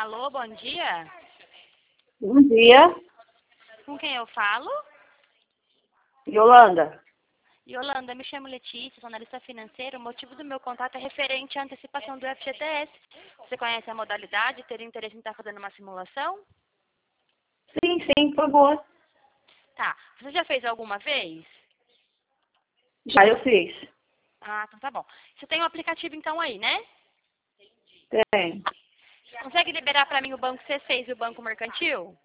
Alô, bom dia. Bom dia, Com quem eu falo? Yolanda. Yolanda, me chamo Letícia, sou analista financeira. O motivo do meu contato é referente à antecipação do FGTS. Você conhece a modalidade? Teria interesse em estar fazendo uma simulação? Sim, por favor. Tá. Você já fez alguma vez? Já eu fiz. Ah, então tá bom. Você tem um aplicativo então aí, né? Tem. Consegue liberar para mim o banco C6 e o banco mercantil?